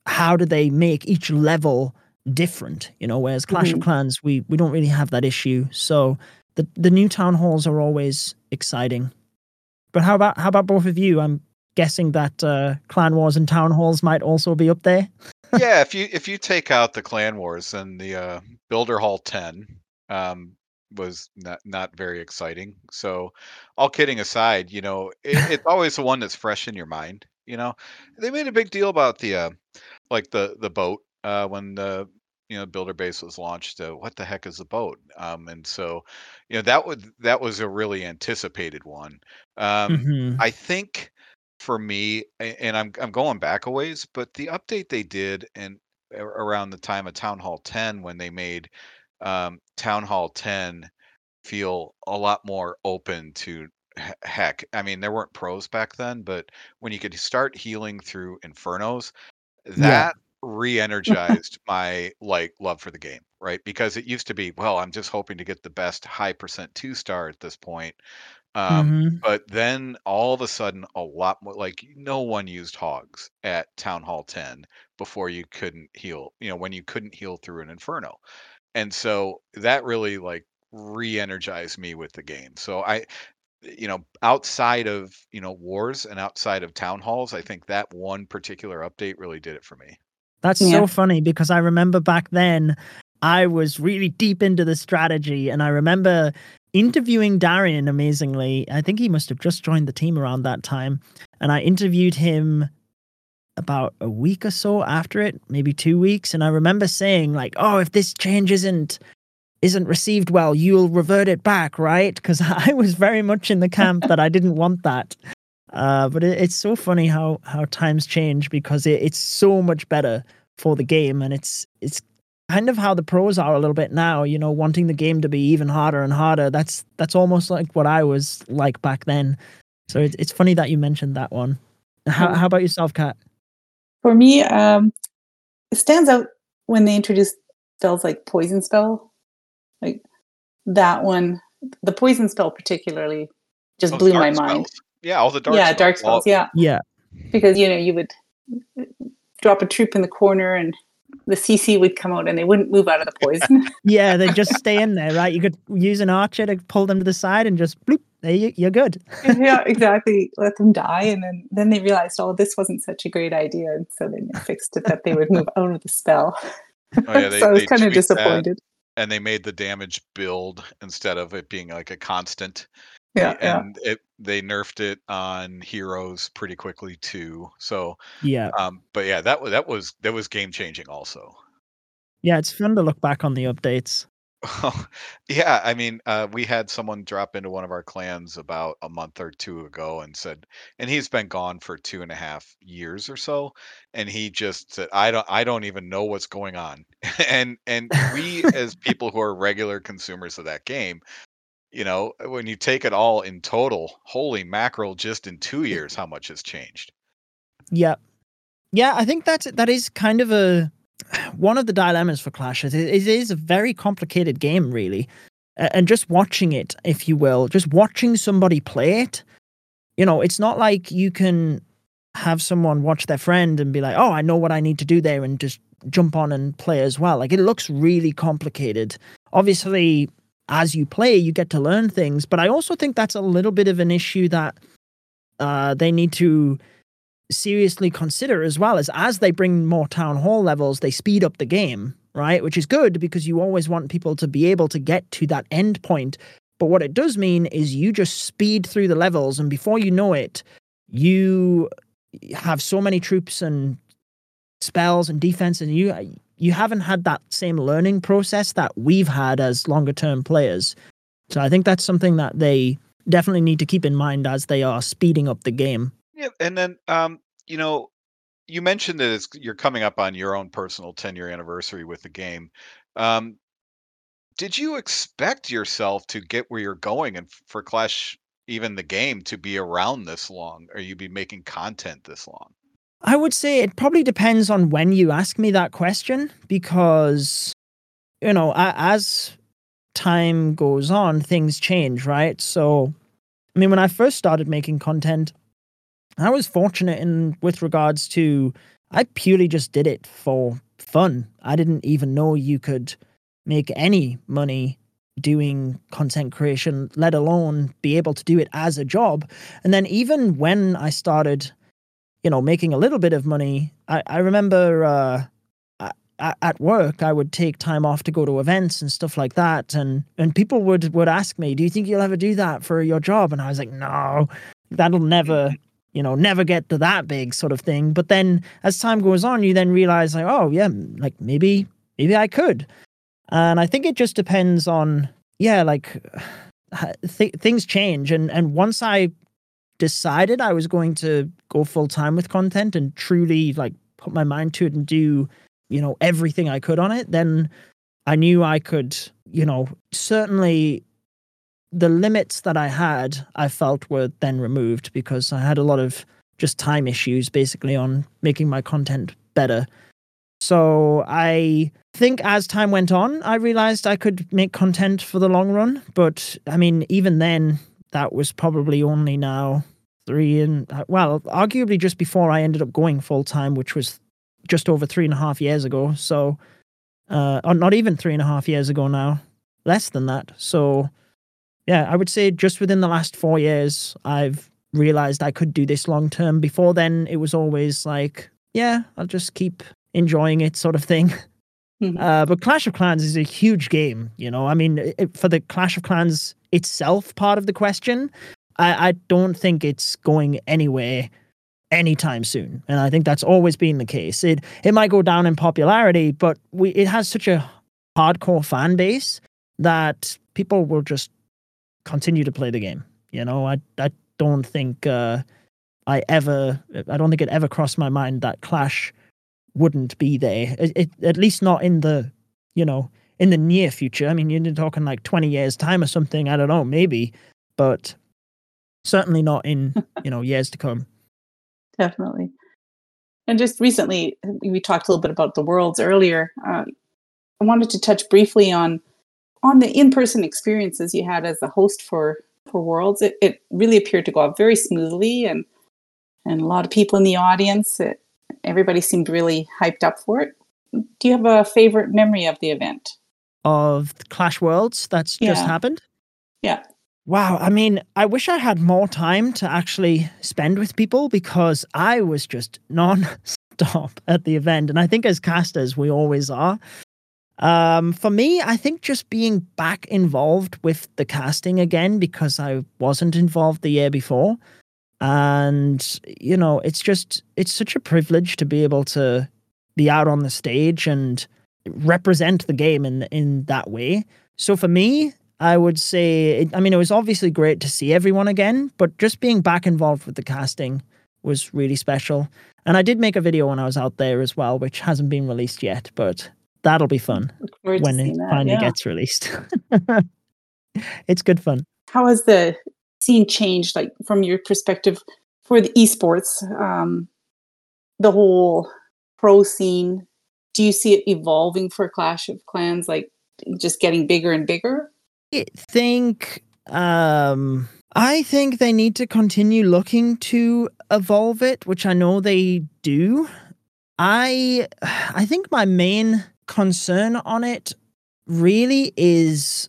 how do they make each level different, you know, whereas Clash Mhm. of Clans, we we don't really have that issue. So the the new town halls are always exciting. But how about how about both of you? I'm guessing that uh, Clan Wars and Town Halls might also be up there. Yeah, if you if you take out the Clan Wars, then the uh, Builder Hall ten um, was not not very exciting. So, all kidding aside, you know, it, it's always the one that's fresh in your mind. You know, they made a big deal about the uh, like the the boat uh, when the you know Builder Base was launched. Uh, what the heck is a boat? Um, and so, you know, that would that was a really anticipated one. Um, hmm I think for me, a- and I'm I'm going back a ways, but the update they did and around the time of Town Hall ten when they made um, Town Hall ten feel a lot more open to he- heck. I mean, there weren't pros back then, but when you could start healing through infernos, Yeah. that re-energized my like love for the game, right? Because it used to be, well, I'm just hoping to get the best high percent two star at this point. Um, hmm but then all of a sudden, a lot more like no one used hogs at Town Hall ten before you couldn't heal, you know, when you couldn't heal through an inferno. And so that really like re-energized me with the game. So I, you know, outside of, you know, wars and outside of town halls, I think that one particular update really did it for me. That's Yeah. so funny because I remember back then I was really deep into the strategy, and I remember interviewing Darian amazingly. I think he must have just joined the team around that time, and I interviewed him about a week or so after it, maybe two weeks, and I remember saying like, "Oh, if this change isn't isn't received well, you'll revert it back, right?" Because I was very much in the camp that I didn't want that. Uh, but it, it's so funny how how times change because it, it's so much better for the game, and it's it's kind of how the pros are a little bit now. You know, wanting the game to be even harder and harder. That's that's almost like what I was like back then. So it's it's funny that you mentioned that one. How Yeah. how about yourself, Kat? For me, um, it stands out when they introduced spells like poison spell. Like that one, the poison spell particularly just Oh, blew my dark mind. spells. Yeah, all the dark Yeah, spells. dark spells. All, Yeah, Yeah, because you know you would drop a troop in the corner and the C C would come out and they wouldn't move out of the poison. yeah, they just stay in there, right? You could use an archer to pull them to the side and just bloop. There you, you're good. Yeah, exactly. Let them die, and then then they realized, oh, this wasn't such a great idea, and so then they fixed it that they would move out of the spell. oh yeah, they So I was they kind of tweaked that disappointed. and they made the damage build instead of it being like a constant. Yeah, Y- yeah. And it they nerfed it on heroes pretty quickly too. So Yeah, um but yeah, that was that was that was game changing also. yeah. It's fun to look back on the updates. Yeah, I mean, uh, we had someone drop into one of our clans about a month or two ago and said, and he's been gone for two and a half years or so, and he just said, "I don't, I don't even know what's going on." and and we, as people who are regular consumers of that game, you know, when you take it all in total, holy mackerel! Just in two years, how much has changed? Yeah, yeah. I think that's that is kind of a one of the dilemmas for Clash. Is it, it is a very complicated game, really, A- and just watching it, if you will, just watching somebody play it. You know, it's not like you can have someone watch their friend and be like, "Oh, I know what I need to do there," and just jump on and play as well. Like it looks really complicated. Obviously, as you play, you get to learn things, but I also think that's a little bit of an issue that uh, they need to seriously consider as well as as they bring more town hall levels, they speed up the game, right? Which is good because you always want people to be able to get to that end point. But what it does mean is you just speed through the levels, and before you know it, you have so many troops and spells and defense, and you you haven't had that same learning process that we've had as longer term players. So I think that's something that they definitely need to keep in mind as they are speeding up the game. Yeah, and then um, you know, you mentioned that it's, you're coming up on your own personal ten year anniversary with the game. Um, Did you expect yourself to get where you're going and f- for Clash, even the game, to be around this long, or you be making content this long? I would say it probably depends on when you ask me that question because, you know, a- as time goes on, things change, right? So, I mean, when I first started making content, I was fortunate in with regards to I purely just did it for fun. I didn't even know you could make any money doing content creation, let alone be able to do it as a job. And then even when I started, you know, making a little bit of money, I, I remember uh, I, at work, I would take time off to go to events and stuff like that. And, and people would, would ask me, do you think you'll ever do that for your job? And I was like, no, that'll never, you know, never get to that big sort of thing. But then as time goes on, you then realize like, oh yeah, like maybe, maybe I could. And I think it just depends on, yeah, like th- things change. And, and once I decided I was going to go full time with content and truly like put my mind to it and do, you know, everything I could on it, then I knew I could, you know, certainly the limits that I had, I felt were then removed because I had a lot of just time issues basically on making my content better. So I think as time went on, I realized I could make content for the long run. But I mean, even then, that was probably only now three and, well, arguably just before I ended up going full time, which was just over three and a half years ago. So, uh, or not even three and a half years ago now, less than that. So, yeah, I would say just within the last four years, I've realized I could do this long term. Before then, it was always like, yeah, I'll just keep enjoying it sort of thing. Mm-hmm. Uh, but Clash of Clans is a huge game, you know. I mean, it, for the Clash of Clans itself part of the question, I, I don't think it's going anywhere anytime soon. And I think that's always been the case. It it might go down in popularity, but we it has such a hardcore fan base that people will just continue to play the game. You know, I I don't think uh, I ever, I don't think it ever crossed my mind that Clash wouldn't be there. It, it, at least not in the, you know, in the near future. I mean, you're talking like twenty years time or something. I don't know, maybe, but certainly not in, you know, years to come. Definitely. And just recently, we talked a little bit about the Worlds earlier. Uh, I wanted to touch briefly on on the in-person experiences you had as a host for for Worlds. It, it really appeared to go off very smoothly, and and a lot of people in the audience. It, everybody seemed really hyped up for it. Do you have a favorite memory of the event? Of Clash Worlds that's yeah. just happened? Yeah. Wow. I mean, I wish I had more time to actually spend with people because I was just non-stop at the event. And I think as casters, we always are. Um, for me, I think just being back involved with the casting again because I wasn't involved the year before. And, you know, it's just, it's such a privilege to be able to be out on the stage and represent the game in in that way. So for me, I would say, it, I mean, it was obviously great to see everyone again, but just being back involved with the casting was really special. And I did make a video when I was out there as well, which hasn't been released yet, but that'll be fun when it that, finally yeah. gets released. It's good fun. How has the scene changed, like from your perspective for the esports, um, the whole pro scene? Do you see it evolving for Clash of Clans, like just getting bigger and bigger? I think um, I think they need to continue looking to evolve it, which I know they do. I I think my main concern on it really is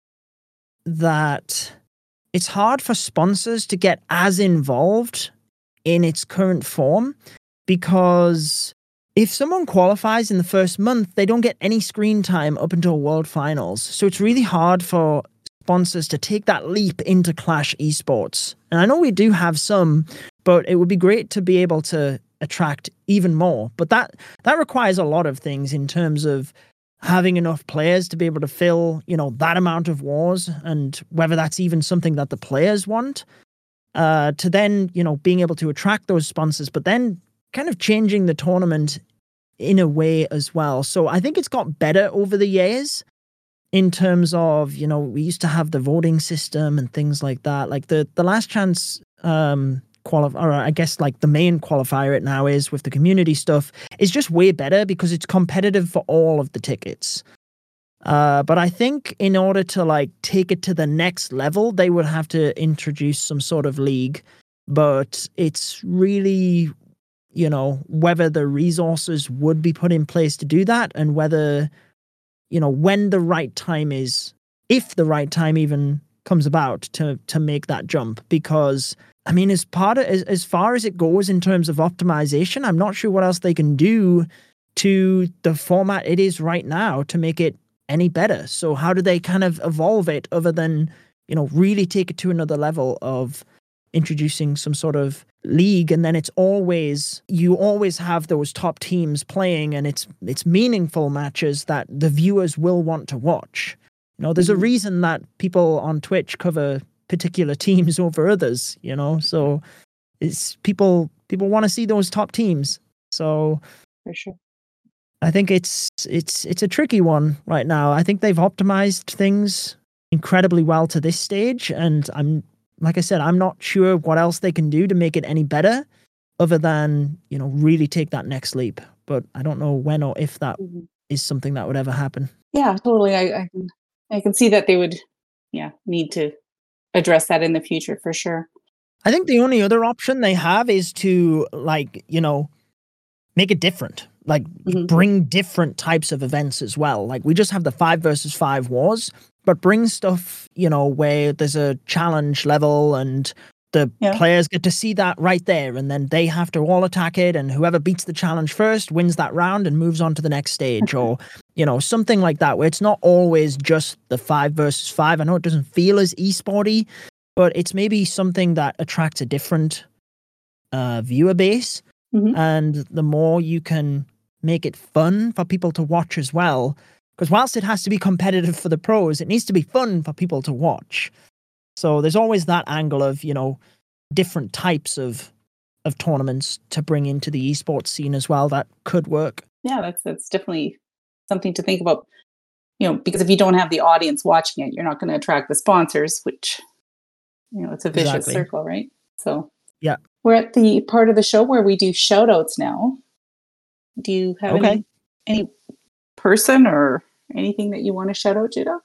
that it's hard for sponsors to get as involved in its current form because if someone qualifies in the first month, they don't get any screen time up until World Finals. So it's really hard for sponsors to take that leap into Clash esports. And I know we do have some, but it would be great to be able to attract even more. But that that requires a lot of things in terms of having enough players to be able to fill, you know, that amount of wars, and whether that's even something that the players want, uh, to then, you know, being able to attract those sponsors, but then kind of changing the tournament in a way as well. So I think it's got better over the years in terms of, you know, we used to have the voting system and things like that. Like the, the last chance um, qualify, or I guess like the main qualifier it now is with the community stuff is just way better because it's competitive for all of the tickets. Uh, but I think in order to like take it to the next level, they would have to introduce some sort of league. But it's really you know, whether the resources would be put in place to do that, and whether, you know, when the right time is, if the right time even comes about to to make that jump. Because I mean, as part of as, as far as it goes in terms of optimization, I'm not sure what else they can do to the format it is right now to make it any better. So how do they kind of evolve it other than, you know, really take it to another level of introducing some sort of league? And then it's always, you always have those top teams playing, and it's it's meaningful matches that the viewers will want to watch. You know, there's mm-hmm. a reason that people on Twitch cover particular teams over others, you know, so it's people people want to see those top teams. So for sure, I think it's it's it's a tricky one right now. I think they've optimized things incredibly well to this stage, and I'm like I said, I'm not sure what else they can do to make it any better, other than, you know, really take that next leap. But I don't know when or if that mm-hmm. is something that would ever happen. Yeah, totally. I, I can I can see that they would, yeah, need to address that in the future for sure. I think the only other option they have is to, like, you know, make it different. Like, mm-hmm. bring different types of events as well. Like, we just have the five versus five wars, but bring stuff, you know, where there's a challenge level and the yeah. players get to see that right there, and then they have to all attack it, and whoever beats the challenge first wins that round and moves on to the next stage, or, you know, something like that, where it's not always just the five versus five. I know it doesn't feel as esporty, but it's maybe something that attracts a different uh, viewer base, mm-hmm. and the more you can make it fun for people to watch as well, because whilst it has to be competitive for the pros, it needs to be fun for people to watch. So there's always that angle of, you know, different types of of tournaments to bring into the esports scene as well that could work. Yeah, that's that's definitely something to think about. You know, because if you don't have the audience watching it, you're not going to attract the sponsors, which, you know, it's a vicious exactly. circle, right? So yeah, we're at the part of the show where we do shout outs now. Do you have okay. any any person or anything that you want to shout out, Judo?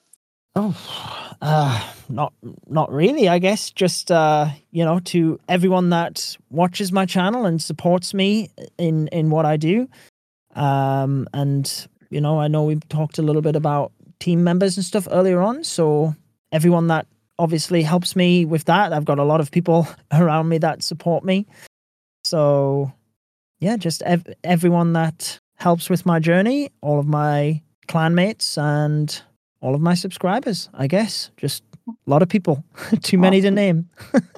Oh, uh, not not really, I guess. Just, uh, you know, to everyone that watches my channel and supports me in, in what I do. Um, and, you know, I know we talked a little bit about team members and stuff earlier on. So everyone that obviously helps me with that, I've got a lot of people around me that support me. So, yeah, just ev- everyone that helps with my journey, all of my clanmates and all of my subscribers, I guess. Just a lot of people. Too many awesome. to name.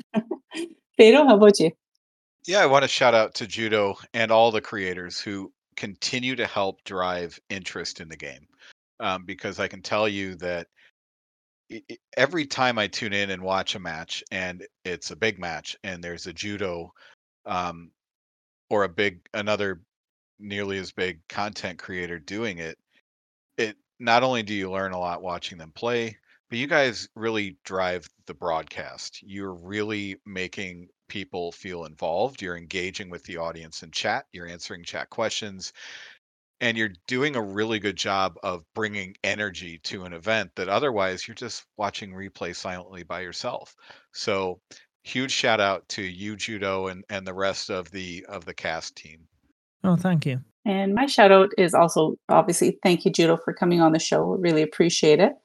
Pedro, how about you? Yeah, I want to shout out to Judo and all the creators who continue to help drive interest in the game. Um, because I can tell you that it, it, every time I tune in and watch a match, and it's a big match, and there's a Judo um, or a big, another nearly as big content creator doing it, it not only do you learn a lot watching them play, but you guys really drive the broadcast. You're really making people feel involved. You're engaging with the audience in chat. You're answering chat questions. And you're doing a really good job of bringing energy to an event that otherwise you're just watching replay silently by yourself. So huge shout out to you, Judo, and, and the rest of the of the cast team. Oh, thank you. And my shout out is also, obviously, thank you, Judo, for coming on the show. Really appreciate it.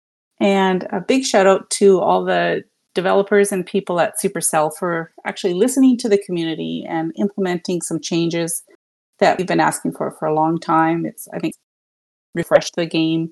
And a big shout out to all the developers and people at Supercell for actually listening to the community and implementing some changes that we've been asking for for a long time. It's, I think, refreshed the game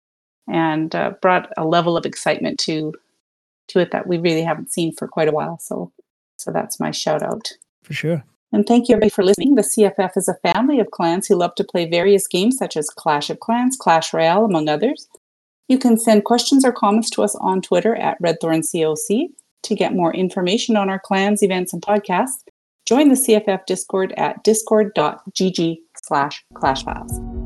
and uh, brought a level of excitement to to it that we really haven't seen for quite a while. So, so that's my shout out. For sure. And thank you, everybody, for listening. The C F F is a family of clans who love to play various games such as Clash of Clans, Clash Royale, among others. You can send questions or comments to us on Twitter at RedthornCoc. To get more information on our clans, events, and podcasts, join the C F F Discord at discord.gg slash clashfiles.